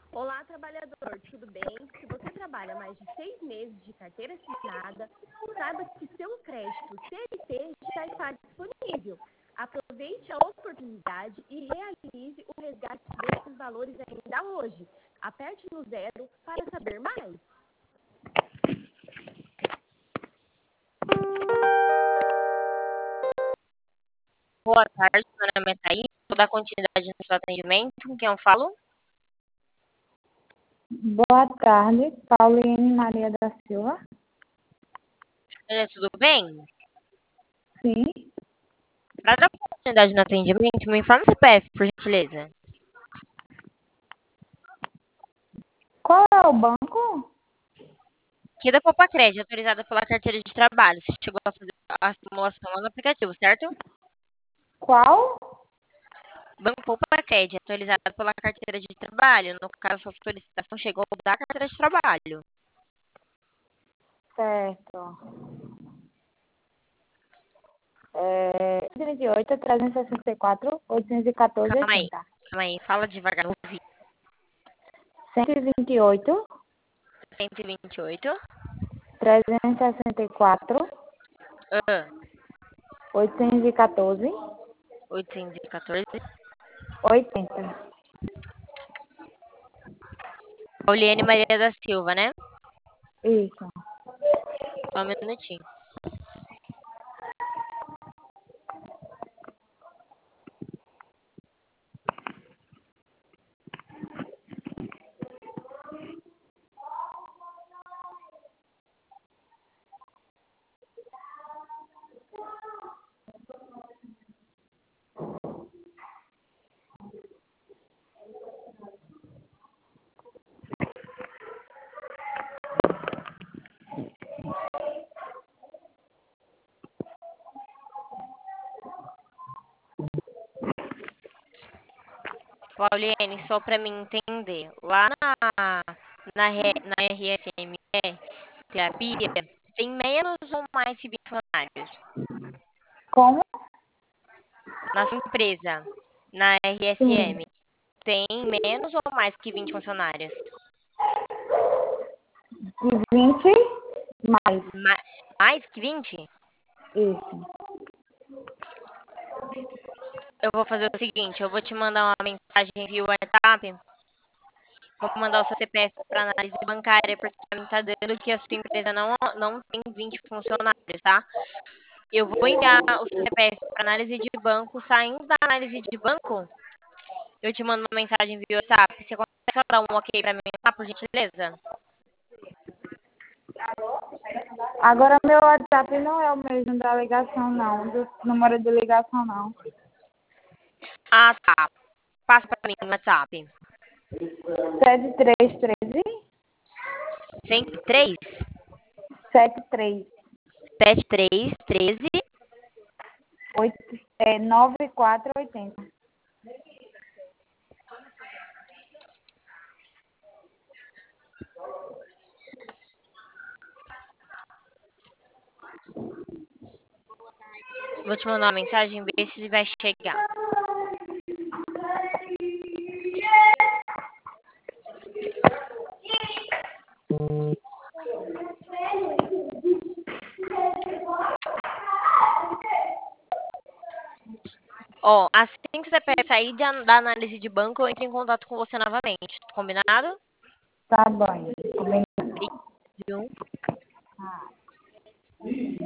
Olá, trabalhador, tudo bem? Se você trabalha mais de 6 meses de carteira assinada, saiba que seu crédito CLT já está disponível. Aproveite a oportunidade e realize o resgate desses valores ainda hoje. Aperte no zero para saber mais. Boa tarde, meu nome é Thaís. Vou dar continuidade no seu atendimento. Com quem eu falo? Boa tarde, Pauline Maria da Silva. Tudo bem? Sim. Para dar continuidade no atendimento, me informe o CPF, por gentileza. Qual é o banco? Aqui da Poupa Crédito, autorizada pela carteira de trabalho. Você chegou a fazer a simulação lá no aplicativo, certo? Qual? Banco Poupa Crédito, atualizado pela carteira de trabalho. No caso, sua solicitação chegou da carteira de trabalho. Certo. 128, 364, 814, Calma aí, 80. fala devagar. 128, 128, 364, 814, 814. 80. Pauliane Maria da Silva, né? Isso. Só um minutinho. Pauliane, só para mim entender, lá na RFME, terapia, tem menos ou mais que 20 funcionários? Como? Na sua empresa, na Sim. RFM, tem menos ou mais que 20 funcionários? De 20 mais. Mais que 20? Isso. Eu vou fazer o seguinte, eu vou te mandar uma mensagem via WhatsApp, vou mandar o seu CPF para análise bancária, porque para mim tá dando que a sua empresa não tem 20 funcionários, tá? Eu vou enviar o seu CPF para análise de banco. Saindo da análise de banco, eu te mando uma mensagem via WhatsApp. Você consegue só dar um ok para mim, tá, por gentileza? Agora, meu WhatsApp não é o mesmo da ligação, não. Do número de ligação, não. Ah, tá. Passa para mim no WhatsApp. 7313 103 73 73 13. 9480. Vou te mandar uma mensagem, ver se vai chegar. Ó, assim que você sair da análise de banco, eu entro em contato com você novamente. Combinado? Tá bom. Obrigado.